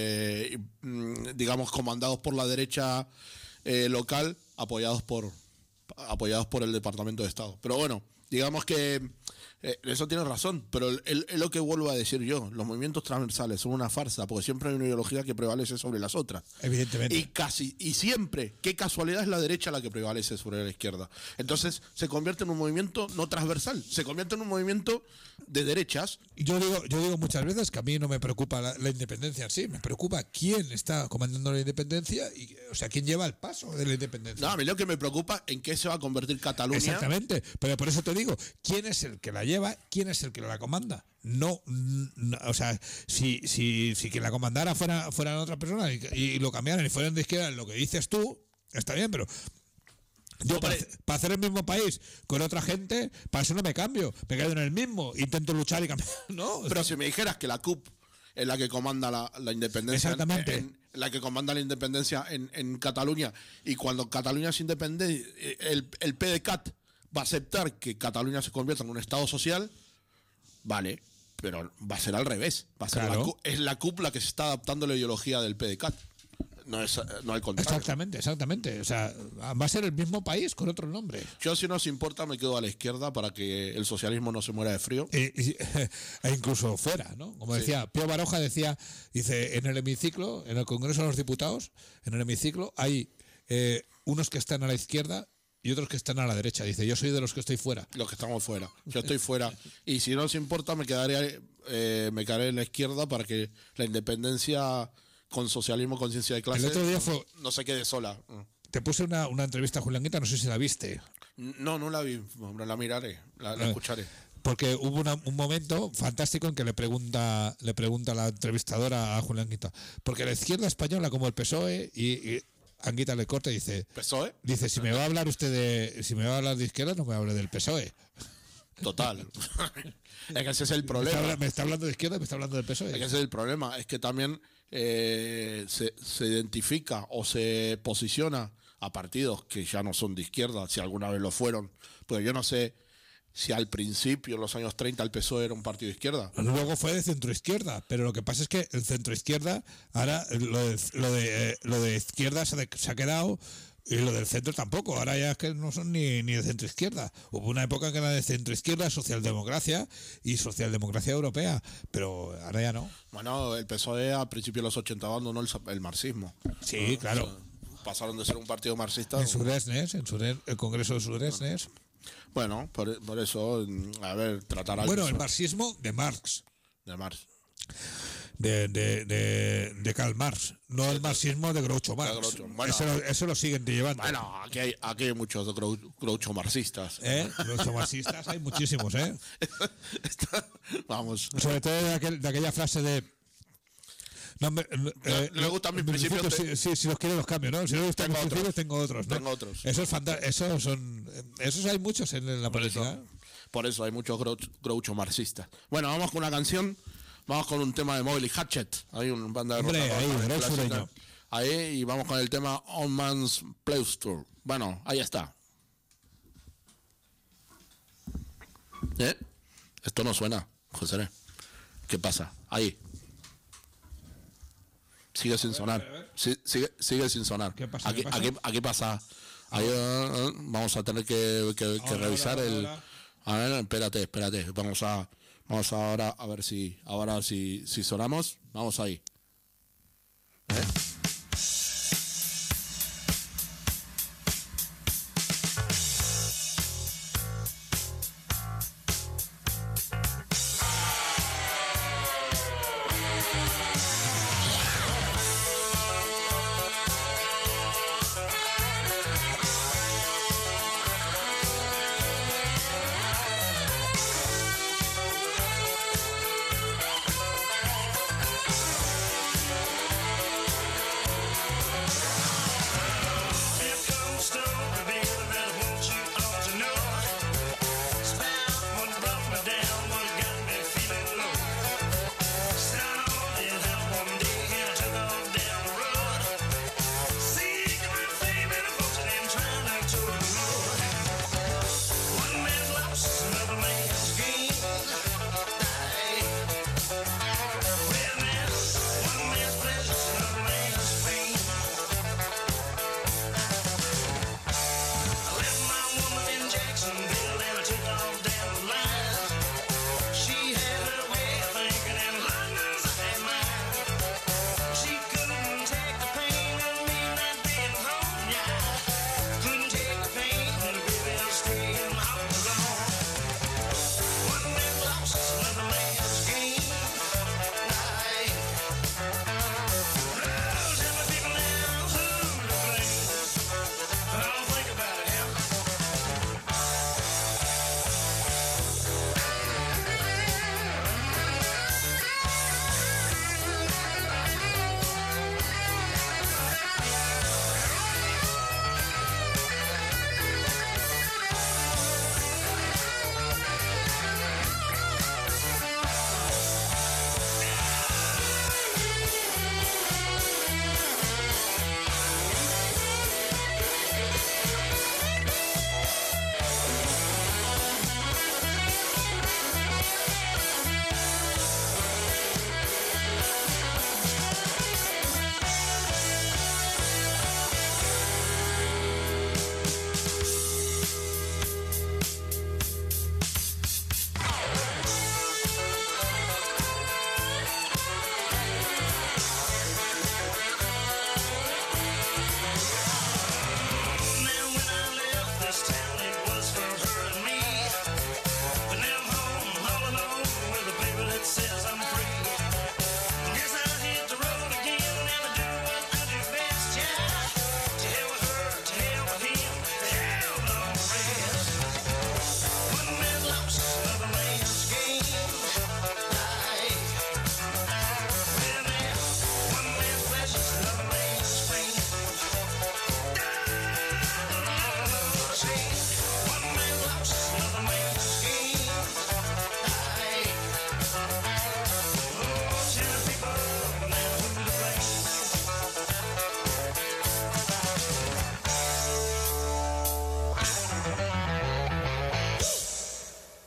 digamos, comandados por la derecha local, apoyados por el Departamento de Estado. Pero bueno, digamos que eso tiene razón, pero es lo que vuelvo a decir yo. Los movimientos transversales son una farsa, porque siempre hay una ideología que prevalece sobre las otras. Evidentemente. Y siempre, qué casualidad, es la derecha la que prevalece sobre la izquierda. Entonces se convierte en un movimiento no transversal, se convierte en un movimiento de derechas. Yo digo muchas veces que a mí no me preocupa la independencia en sí, me preocupa quién está comandando la independencia, o sea, quién lleva el paso de la independencia. No, a mí lo que me preocupa en qué se va a convertir Cataluña. Exactamente, pero por eso te digo, ¿quién es el que la lleva? ¿Quién es el que la comanda? No, o sea, si quien la comandara fueran otra persona y lo cambiaran y fueran de izquierda, lo que dices tú, está bien, pero yo para hacer el mismo país con otra gente, para eso no me cambio, me quedo en el mismo, intento luchar y cambiar. No, pero si me dijeras que la CUP es la que comanda la independencia, exactamente, la que comanda la independencia en Cataluña, y cuando Cataluña es independiente, el PDeCAT va a aceptar que Cataluña se convierta en un Estado social, vale, pero va a ser al revés. Va a ser es la CUP la que se está adaptando a la ideología del PDeCAT. No al contrario. Exactamente. O sea, va a ser el mismo país con otro nombre. Yo, si no os importa, me quedo a la izquierda para que el socialismo no se muera de frío. E incluso fuera, ¿no? Como decía, Pío Baroja dice, en el hemiciclo, en el Congreso de los Diputados, en el hemiciclo hay unos que están a la izquierda y otros que están a la derecha. Dice, yo soy de los que estoy fuera. Los que estamos fuera. Yo estoy fuera. Y si no os importa, me quedaré en la izquierda para que la independencia con socialismo, conciencia de clase, el otro día no se quede sola. Te puse una entrevista a Julián Guita, no sé si la viste. No la vi, la miraré, la escucharé. porque hubo un momento fantástico en que le pregunta la entrevistadora a Julián Anguita, porque la izquierda española como el PSOE y Anguita le corta y dice, ¿PSOE? dice, si me va a hablar de izquierda, no me hable del PSOE. Total. Es que ese es el problema. Me está hablando de izquierda, me está hablando del PSOE. Es que ese es el problema. Es que también se identifica o se posiciona a partidos que ya no son de izquierda, si alguna vez lo fueron. Pero yo no sé si al principio, en los años 30, el PSOE era un partido de izquierda. Luego fue de centroizquierda, pero lo que pasa es que el centroizquierda, ahora lo de izquierda se ha quedado, y lo del centro tampoco. Ahora ya es que no son ni de centroizquierda. Hubo una época que era de centroizquierda, socialdemocracia y socialdemocracia europea, pero ahora ya no. Bueno, el PSOE a principios de los 80 abandonó el marxismo. Sí, claro. O sea, pasaron de ser un partido marxista. En Suresnes, el Congreso de Suresnes. Bueno, por eso, a ver, tratar al Bueno, el PSOE marxismo de Marx. de Marx. De Karl Marx, no el marxismo de Groucho Marx. Groucho. Bueno. Eso lo siguen llevando. Bueno, aquí hay muchos groucho marxistas. Groucho marxistas hay muchísimos, Vamos. Sobre todo de aquella frase de... No, le gustan mis principios. Si los quiero los cambio, ¿no? Si no les gustan mis principios, tengo otros, ¿no? Tengo otros. Esos hay muchos en la política. Por eso hay muchos groucho marxistas. Bueno, vamos con una canción. Vamos con un tema de Mobley Hatchet. Hay una banda de rock. Hombre, ahí, rock clásica. sureño. Ahí, y vamos con el tema On Man's Place Tour. Bueno, ahí está. Esto no suena, José. ¿Qué pasa? Ahí. Sigue sin sonar. Sigue sin sonar. ¿Qué pasa? Aquí pasa. Ahí, vamos a tener que revisar el. A ver, espérate. Vamos ahora a ver si sonamos. Vamos ahí.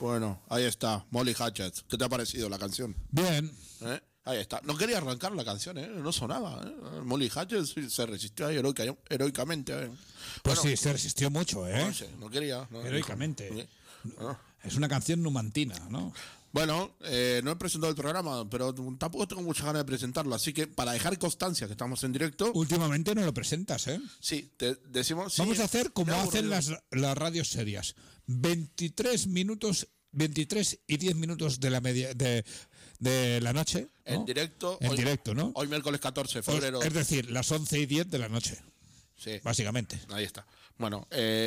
Bueno, ahí está, Molly Hatchet. ¿Qué te ha parecido la canción? Bien. Ahí está. No quería arrancar la canción, no sonaba. Molly Hatchet se resistió ahí heroicamente. Pues sí, se resistió mucho, No sé, no quería. No, heroicamente. no. Es una canción numantina, ¿no? Bueno, no he presentado el programa, pero tampoco tengo muchas ganas de presentarlo. Así que para dejar constancia que estamos en directo, Últimamente no lo presentas, ¿eh? sí, te decimos... sí, Vamos a hacer como me ha hacen aburrido. las radios serias. 23 y 10 minutos de la media de la noche, ¿no? En directo. En hoy, directo, ¿no? Hoy miércoles 14 de febrero. Es decir, las 11 y 10 de la noche, Sí, básicamente. ahí está. Bueno,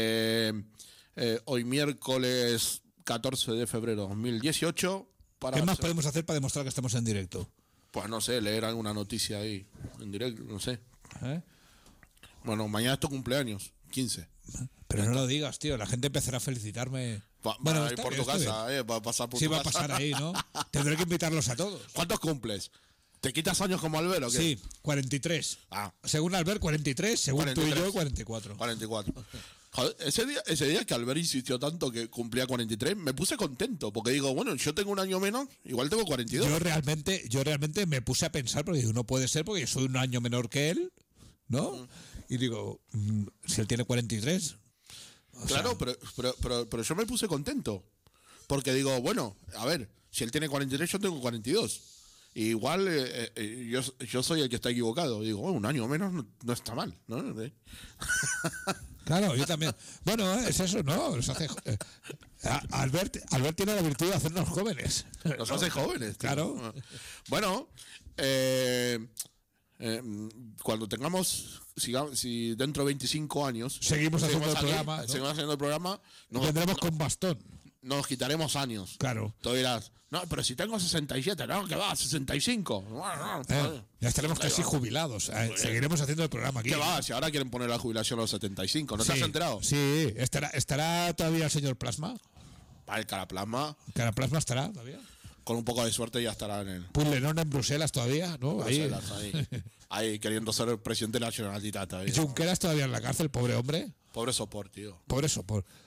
hoy miércoles 14 de febrero 2018. ¿Qué más podemos hacer para demostrar que estamos en directo? Pues no sé, leer alguna noticia ahí en directo, no sé. ¿Eh? Bueno, mañana es tu cumpleaños, 15. Pero no lo digas, tío. La gente empezará a felicitarme. Va a ir está por bien, tu está casa, bien. va a pasar por Sí, tu va a casa. pasar ahí, ¿no? Tendré que invitarlos a todos. ¿Cuántos cumples? ¿Te quitas años como Albert o qué? Sí, 43. Ah, Según Albert, 43. Según tú y 43. yo, 44. 44. Joder, ese día que Albert insistió tanto que cumplía 43, me puse contento, porque digo, bueno, yo tengo un año menos, igual tengo 42. Yo realmente me puse a pensar, porque digo, no puede ser, porque yo soy un año menor que él, ¿no? Y digo, si él tiene 43. Claro, pero yo me puse contento, porque digo, bueno, a ver, si él tiene 43, yo tengo 42. Y igual yo soy el que está equivocado. Digo, un año menos no está mal, ¿no? Claro, yo también. Bueno, es eso, ¿no? Nos hace, Albert tiene la virtud de hacernos jóvenes. Nos hace jóvenes. Tío. Claro. Bueno, cuando tengamos, si dentro de 25 años Seguimos haciendo el aquí, programa, ¿no? seguimos haciendo el programa, Vendremos con bastón. nos quitaremos años. Claro. Tú dirás, no, pero si tengo 67, no, que va, 65. Ya estaremos casi jubilados. Seguiremos haciendo el programa aquí. ¿Qué va? Si ahora quieren poner la jubilación a los 75, ¿no te has enterado? Sí, estará todavía el señor Plasma. Para el Caraplasma, Caraplasma estará todavía. con un poco de suerte ya estará en el... Puigdemont en Bruselas todavía, ¿no? Ahí. Ahí queriendo ser el presidente de la Generalitat. Ahí. Junqueras todavía en la cárcel, pobre hombre. Pobre sopor, tío. Por eso,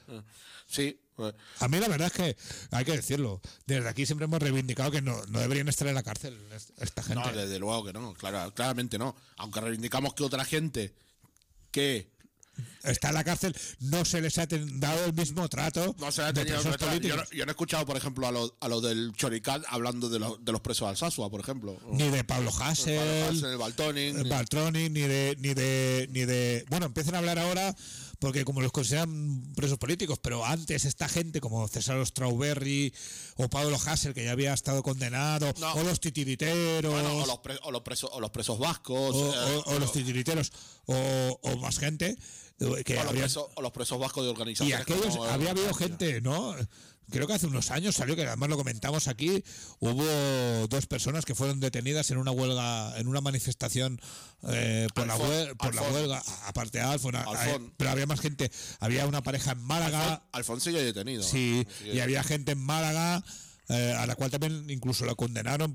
Sí. A mí la verdad es que hay que decirlo. Desde aquí siempre hemos reivindicado que no deberían estar en la cárcel esta gente. No, desde luego que no. Claramente no. Aunque reivindicamos que otra gente que está en la cárcel no se les ha dado el mismo trato no se ha de tenido presos políticos. yo no he escuchado, por ejemplo, a los del Choricat hablando de los presos de Alsasua, por ejemplo. Ni de Pablo Hasél, el Baltoning. Baltroni, ni de... Bueno, empiezan a hablar ahora porque como los consideran presos políticos, pero antes esta gente como César Strawberry o Pablo Hasél, que ya había estado condenado, o los titiriteros, Bueno, o los presos vascos. o los titiriteros, o más gente que o los presos vascos de y organizaciones. aquellos, como, había habido gente, ¿no? Creo que hace unos años salió, que además lo comentamos aquí, hubo 2 personas que fueron detenidas en una huelga, en una manifestación por la huelga, aparte de Alfon, pero había más gente, había una pareja en Málaga. Alfon sigue detenido. Sí, y había gente en Málaga a la cual también incluso la condenaron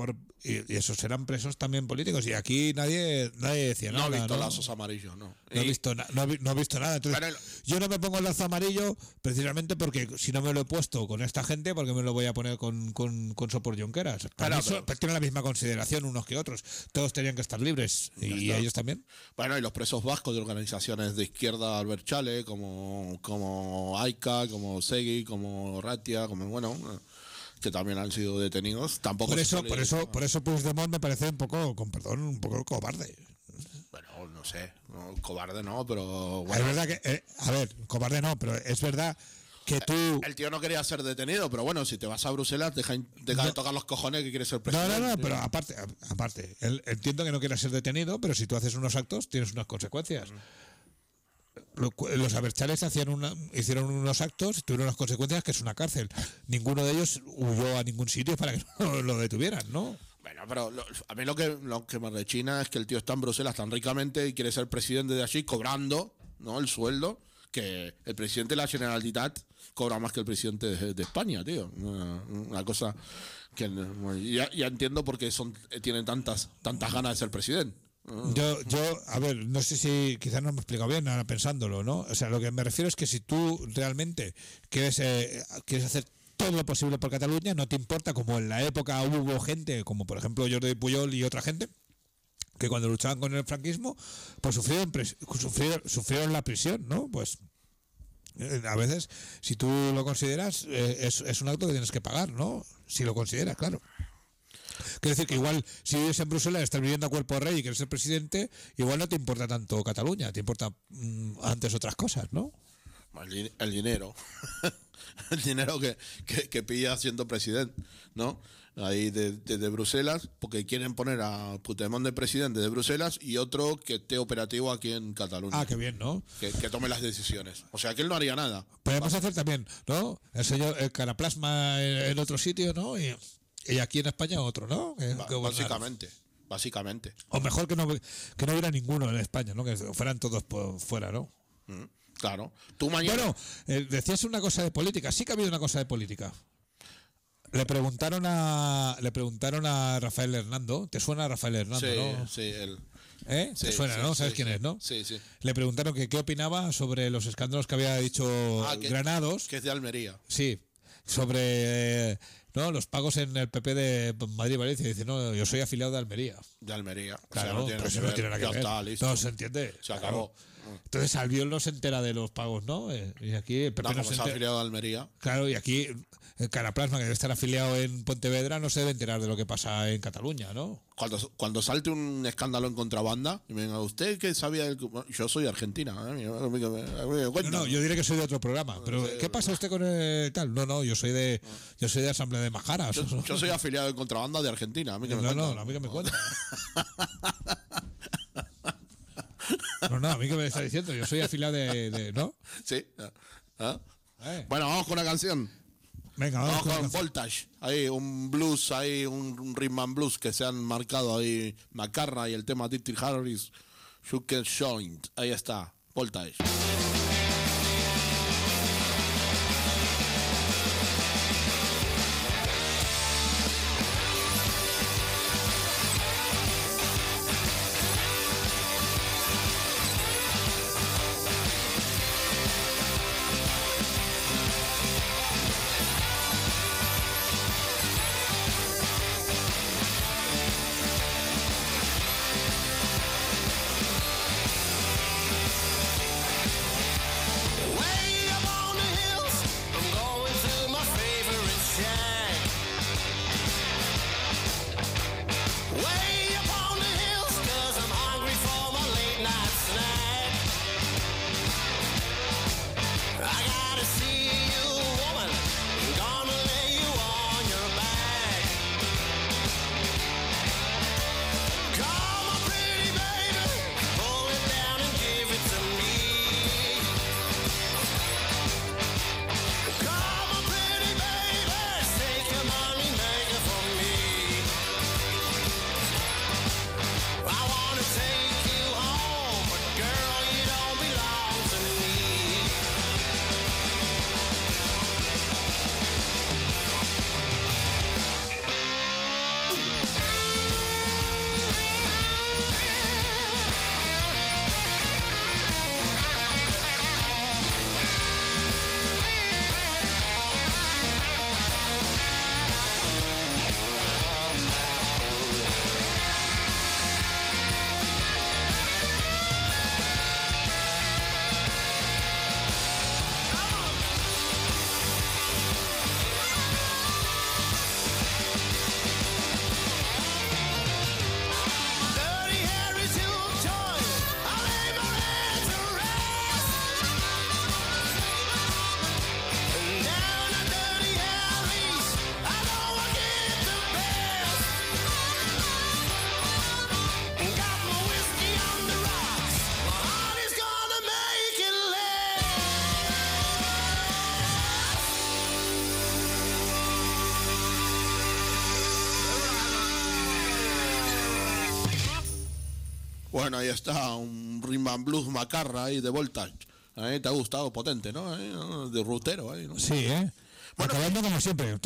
y esos eran presos también políticos, y aquí nadie decía No nada. he visto ¿no? lazos amarillos, no. No he visto nada. Entonces, yo no me pongo el lazo amarillo precisamente porque si no me lo he puesto con esta gente, porque me lo voy a poner con Sopor Junqueras. Para mí tienen la misma consideración unos que otros. Todos tenían que estar libres y ellos también. Bueno, y los presos vascos de organizaciones de izquierda Alberchale, como AICA, como Segui, como Ratia, como que también han sido detenidos. Tampoco por eso Puigdemont me parece un poco, con perdón, un poco cobarde. Bueno, no sé, cobarde no, pero Es verdad que, a ver, cobarde no, pero es verdad que tú... El tío no quería ser detenido, pero bueno, si te vas a Bruselas, deja de tocar los cojones que quieres ser presidente. No, pero aparte, entiendo que no quieras ser detenido, pero si tú haces unos actos, tienes unas consecuencias. Los Abertzales hicieron unos actos y tuvieron unas consecuencias, que es una cárcel. Ninguno de ellos huyó a ningún sitio para que no lo detuvieran, ¿no? Bueno, pero a mí lo que me rechina es que el tío está en Bruselas tan ricamente y quiere ser presidente de allí cobrando, ¿no?, el sueldo, que el presidente de la Generalitat cobra más que el presidente de España, tío. Una cosa que ya entiendo por qué tienen tantas ganas de ser presidente. Yo, a ver, no sé si quizás no me he explicado bien ahora pensándolo, ¿no? O sea, lo que me refiero es que si tú realmente quieres hacer todo lo posible por Cataluña, no te importa, como en la época hubo gente, como por ejemplo Jordi Pujol y otra gente, que cuando luchaban con el franquismo, pues sufrieron la prisión, ¿no? Pues a veces, si tú lo consideras, es un acto que tienes que pagar, ¿no? Si lo consideras, claro. Quiero decir que igual, si vives en Bruselas, estás viviendo a cuerpo rey y quieres ser presidente, igual no te importa tanto Cataluña, te importa antes otras cosas, ¿no? El dinero. El dinero que pilla siendo presidente, ¿no? Ahí desde Bruselas, porque quieren poner a Puigdemont de presidente de Bruselas y otro que esté operativo aquí en Cataluña. Ah, qué bien, ¿no? Que tome las decisiones. O sea, que él no haría nada. Podemos hacer también, ¿no? El señor Caraplasma en otro sitio, ¿no? Y aquí en España otro, ¿no? Básicamente. O mejor que no hubiera ninguno en España, ¿no? Que fueran todos por fuera, ¿no? Claro. Tú mañana... Bueno, decías una cosa de política. Sí que ha habido una cosa de política. Le preguntaron a Rafael Hernando. ¿Te suena Rafael Hernando, no? Sí, él. ¿Eh? Sí, ¿Te suena, sí, no? sí, ¿Sabes sí, quién es, no? Sí, sí. Le preguntaron que qué opinaba sobre los escándalos que había dicho Granados. Que es de Almería. Sí, sobre los pagos en el PP de Madrid-Valencia. Dice, no, yo soy afiliado de Almería. De Almería. Claro, o sea, no tiene nada que ver. Está, listo. No, se entiende. Se acabó. Entonces Albiol no se entera de los pagos, ¿no? Y aquí el PP No, no como se está entera. afiliado a Almería. Claro, y aquí el Caraplasma, que debe estar afiliado en Pontevedra, no se debe enterar de lo que pasa en Cataluña, ¿no? Cuando salte un escándalo en contrabanda, y me venga, ¿usted qué sabía del...? Yo soy argentina. No, yo diré que soy de otro programa. Pero, ¿qué pasa usted con el tal? No, yo soy de Asamblea de Majaras. Yo soy afiliado en contrabanda de Argentina. A mí que me cuenta. No, a mí que me cuenta. No, a mí que me está diciendo. Yo soy afiliado de ¿no? Sí. Bueno, vamos con una canción. Venga, vamos con Voltage. Ahí un blues, ahí un rhythm and blues que se han marcado ahí McCartney y el tema Dietrich Harris, Sugar Joint. Ahí está, Voltage. Bueno, ahí está, un rhythm and blues macarra ahí de Voltage. ¿Te ha gustado? Potente, ¿no? De rutero ahí, ¿no? Sí, ¿eh? Acabando como siempre.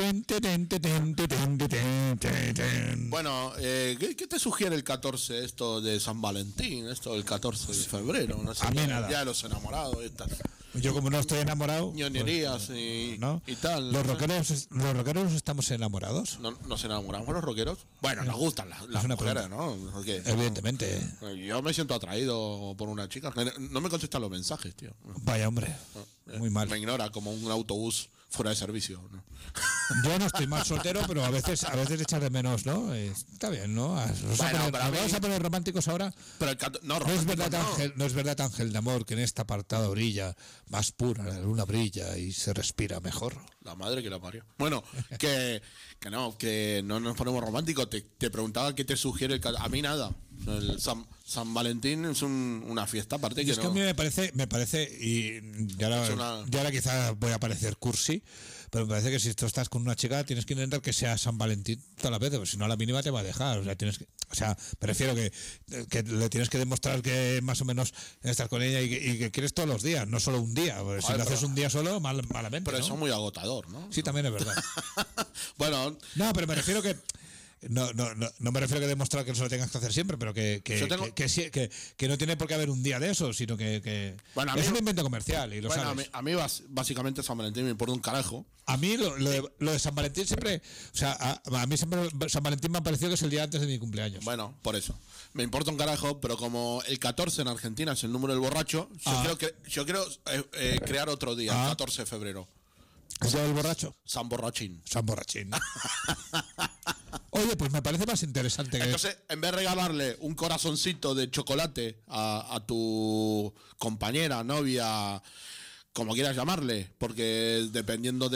Bueno, ¿qué te sugiere el 14 esto de San Valentín? Esto del 14 de febrero. No sé, A mí nada. Ya los enamorados, estas Yo como no estoy enamorado... ñoñerías pues, y, ¿no? y tal. ¿Los rockeros estamos enamorados? ¿No, ¿Nos enamoramos los rockeros? Bueno, nos gustan las una mujeres, ¿no? Porque- Evidentemente. Yo me siento atraído por una chica. No me contestan los mensajes, tío. Vaya hombre. Muy mal. Me ignora como un autobús fuera de servicio, ¿no? Yo no estoy más soltero, pero a veces echas de menos, ¿no? Está bien, ¿no? Bueno, Vamos a poner románticos ahora. Pero No es verdad, Ángel de amor, que en esta apartada orilla más pura la luna brilla y se respira mejor. La madre que la parió. Bueno, que no nos ponemos románticos. Te preguntaba qué te sugiere el... A mí nada. El San Valentín es una fiesta aparte que Es que no... a mí me parece y ahora quizás voy a parecer cursi, pero me parece que si tú estás con una chica tienes que intentar que sea San Valentín toda la vez, porque si no a la mínima te va a dejar. O sea, me refiero que le tienes que demostrar que más o menos estás con ella y que quieres todos los días, no solo un día. Porque si lo haces un día solo, malamente. Pero ¿no? eso es muy agotador, ¿no? Sí, también es verdad. Bueno, No, pero me refiero que... No me refiero a que demostrar que eso lo tengas que hacer siempre, pero que no tiene por qué haber un día de eso, sino que Bueno, es un invento comercial y lo bueno, sabes. a mí básicamente San Valentín me importa un carajo. A mí lo de San Valentín siempre, o sea, a mí siempre San Valentín me ha parecido que es el día antes de mi cumpleaños. Bueno, por eso. Me importa un carajo, pero como el 14 en Argentina es el número del borracho, yo quiero crear otro día, el 14 de febrero. ¿Es el borracho? San Borrachín. San Borrachín. Oye, pues me parece más interesante que... Entonces, en vez de regalarle un corazoncito de chocolate a tu compañera, novia, como quieras llamarle, porque dependiendo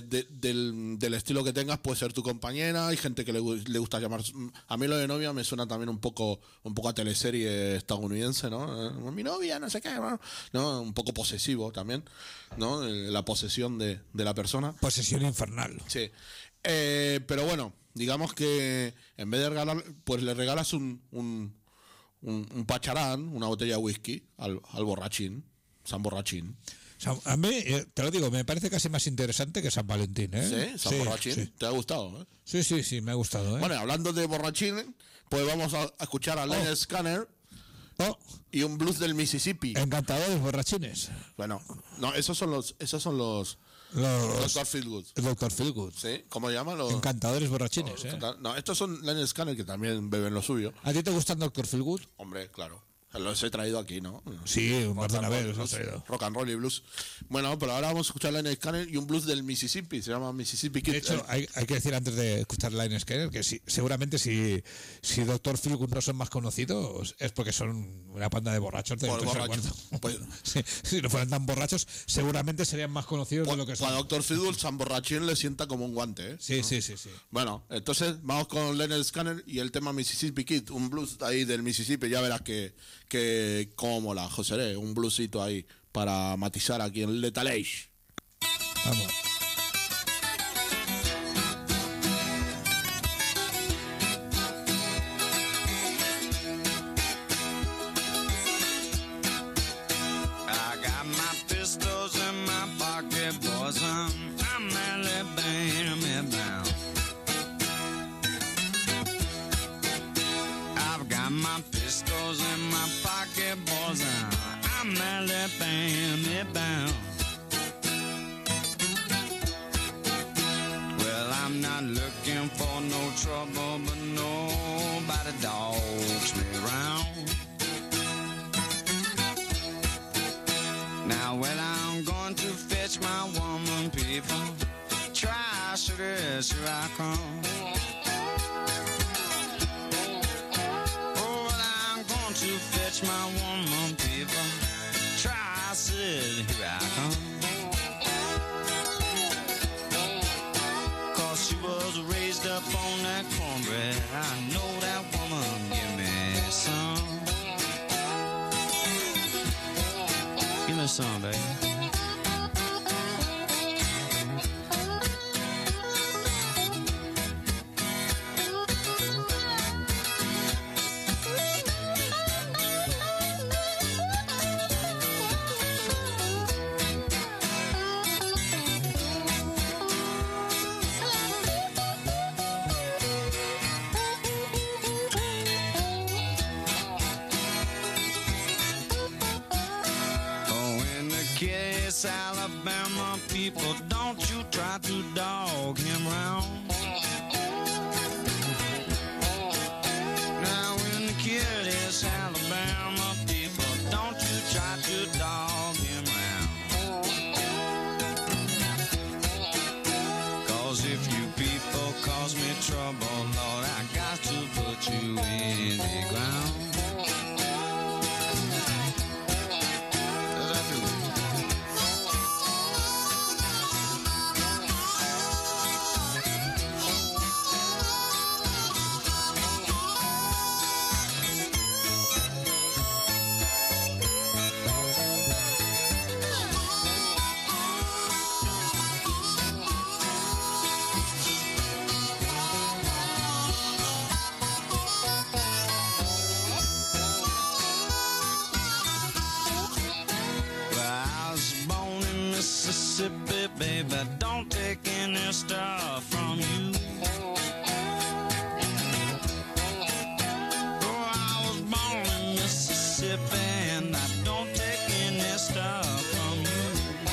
del estilo que tengas, puede ser tu compañera. Hay gente que le gusta llamar... A mí lo de novia me suena también un poco a teleserie estadounidense, ¿no? Mi novia, no sé qué, ¿no? Un poco posesivo también, ¿no? La posesión de la persona. Posesión infernal. Sí. Pero bueno, digamos que en vez de regalar, pues le regalas un pacharán, una botella de whisky al borrachín, San Borrachín. A mí, te lo digo, me parece casi más interesante que San Valentín, ¿eh? ¿Sí? San Borrachín. Sí. ¿Te ha gustado? ¿Eh? Sí, me ha gustado, ¿eh? Bueno, hablando de borrachín, pues vamos a escuchar a Leonard Skinner y un blues del Mississippi. Encantadores borrachines. Bueno, no, esos son los Dr. Feelgood. El Dr. Feelgood. ¿Sí? ¿Cómo se llaman? Encantadores borrachines, ¿eh? No, estos son Leonard Skinner, que también beben lo suyo. ¿A ti te gustan Dr. Feelgood? Hombre, claro. Los he traído aquí, ¿no? Sí, más de una vez los Blues, he traído. rock and roll y blues. Bueno, pero ahora vamos a escuchar Leonard Skinner y un blues del Mississippi. Se llama Mississippi Kid. De hecho, hay que decir antes de escuchar Line Skinner que seguramente si Dr. Feelgood no son más conocidos es porque son una panda de borrachos de Pues, si no fueran tan borrachos, seguramente serían más conocidos de lo que son. Para Dr. Feelgood, San Borrachín le sienta como un guante, ¿eh? Sí. Bueno, entonces vamos con Leonard Skinner y el tema Mississippi Kid, un blues ahí del Mississippi. Ya verás que cómo mola, José, un bluesito ahí para matizar aquí en Lethal Age. Vamos. I got my pistols in my pocket, boys. I'm Alabama bound. I've got my pistols in my pocket, boys. I'm Alabama bound. Well, I'm not looking for no trouble, but nobody dogs me around. Now when I'm going to fetch my woman, people, try sugar, here I come. Oh, when I'm going to fetch my woman, people, try said, here I come. 'Cause she was raised up on that cornbread. I know that woman give me some. Give me some, baby. this Alabama people, don't you try to dog him round. Now when the kid is Alabama people, don't you try to dog him round. 'Cause if you people cause me trouble, Lord, I got to put you in the ground. Mississippi, baby, don't take any stuff from you. Oh, I was born in Mississippi, and I don't take any stuff from you.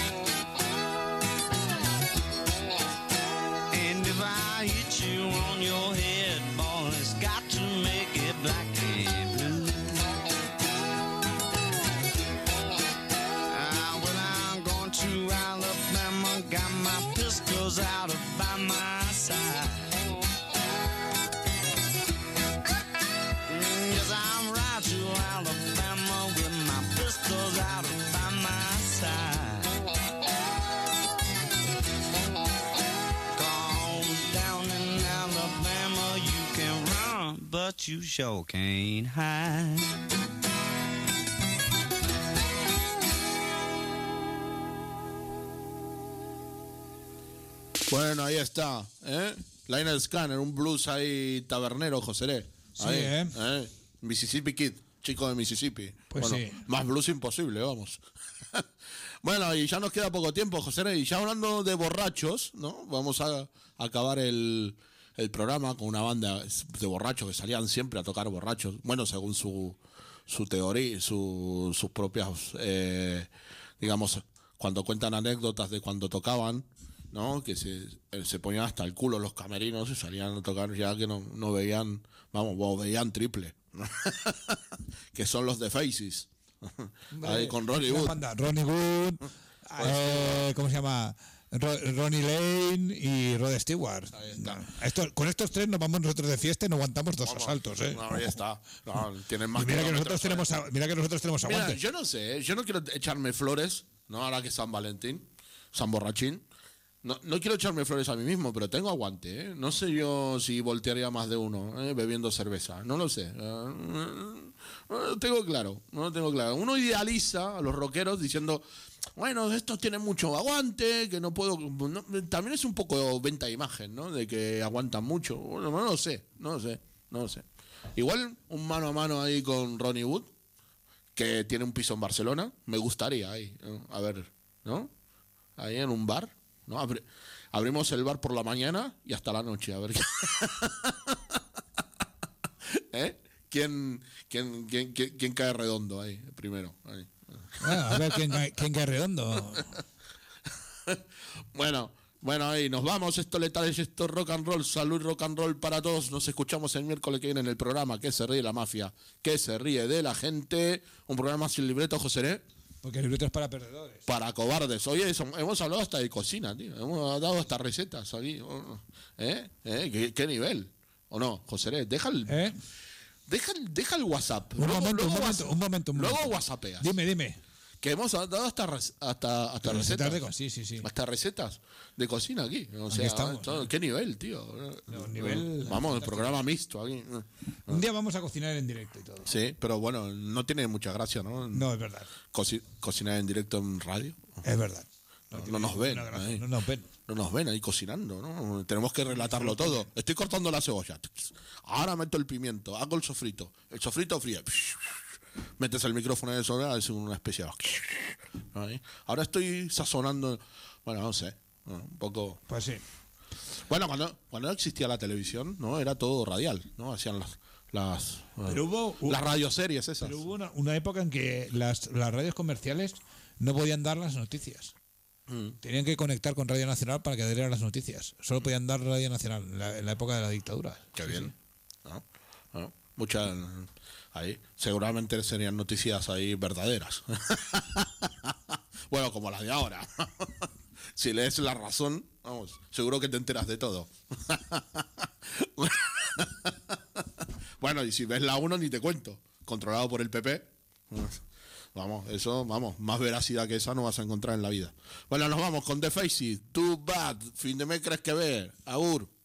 And if I hit you on your head, boy, it's got to make it black and blue. To Alabama, got my pistols out by my side. Yes, I'm right to Alabama with my pistols out by my side. Cause down in Alabama you can run, but you sure can't hide. Bueno, ahí está, ¿eh? Lionel Scanner, un blues ahí tabernero, Joseré. Sí, ahí, Mississippi Kid, chico de Mississippi. Pues bueno, sí. Más blues imposible, vamos. Bueno, y ya nos queda poco tiempo, Joseré, y ya hablando de borrachos, ¿no? Vamos a acabar el programa con una banda de borrachos que salían siempre a tocar borrachos. Bueno, según su teoría, sus propias, digamos, cuando cuentan anécdotas de cuando tocaban, ¿no? Que se ponían hasta el culo los camerinos y salían a tocar ya que no veían, veían triple. Que son los de Faces. Ahí con Ronnie Wood. Ronnie Wood, ¿cómo se llama? Ronnie Lane y Rod Stewart. Con estos tres nos vamos nosotros de fiesta y no aguantamos dos asaltos, ¿eh? No, ahí está. No, tienen más. Y mira que nosotros tenemos aguante. Mira, yo no sé, yo no quiero echarme flores, ¿no? Ahora que es San Valentín, San Borrachín. No quiero echarme flores a mí mismo, pero tengo aguante, ¿eh? No sé yo si voltearía más de uno, bebiendo cerveza. No lo sé. No lo tengo claro. Uno idealiza a los rockeros diciendo, bueno, estos tienen mucho aguante, que no puedo... también es un poco venta de imagen, ¿no? De que aguantan mucho. Bueno, no lo sé. Igual un mano a mano ahí con Ronnie Wood, que tiene un piso en Barcelona. Me gustaría ahí, ¿no? A ver, ¿no? Ahí en un bar. ¿No? Abrimos el bar por la mañana y hasta la noche, a ver ¿eh? ¿Quién cae redondo ahí primero? Ahí. Bueno, a ver quién cae redondo. Bueno, ahí nos vamos. Esto letales, esto rock and roll. Salud, rock and roll para todos. Nos escuchamos el miércoles que viene en el programa Que se ríe la mafia, que se ríe de la gente. Un programa sin libreto, Joseré. Porque el libreto es para perdedores. Para cobardes. Oye, hemos hablado hasta de cocina, tío. Hemos dado hasta recetas aquí. ¿Qué nivel? ¿O no, Joseré? Deja el WhatsApp. Un momento. Luego whatsappeas. Dime. Que hemos dado hasta recetas. Sí. Hasta recetas de cocina aquí. O sea, estamos. ¿Qué nivel, tío? Vamos, el programa mixto aquí. Un día vamos a cocinar en directo y todo. Sí, pero bueno, no tiene mucha gracia, ¿no? No, es verdad. Cocinar en directo en radio. Es verdad. No nos ven. No nos ven. No nos ven ahí cocinando, ¿no? Tenemos que relatarlo todo. Estoy cortando la cebolla. Ahora meto el pimiento, hago el sofrito. El sofrito frío. Metes el micrófono en el sobre, es una especie de... Ahora estoy sazonando... Bueno, no sé. Un poco... Pues sí. Bueno, cuando no existía la televisión, ¿no? Era todo radial, ¿no? Hacían las radioseries esas. Pero hubo una época en que las radios comerciales no podían dar las noticias. Tenían que conectar con Radio Nacional para que dieran las noticias. Solo podían dar Radio Nacional en la época de la dictadura. Qué bien. ¿No? Muchas ahí. Seguramente serían noticias ahí verdaderas. Bueno, como las de ahora. Si lees La Razón, vamos, seguro que te enteras de todo. Bueno, y si ves La 1 ni te cuento. Controlado por el PP. Vamos, eso, vamos, más veracidad que esa no vas a encontrar en la vida. Bueno, nos vamos con The Face It, Too Bad, fin de mes crees que ver, agur.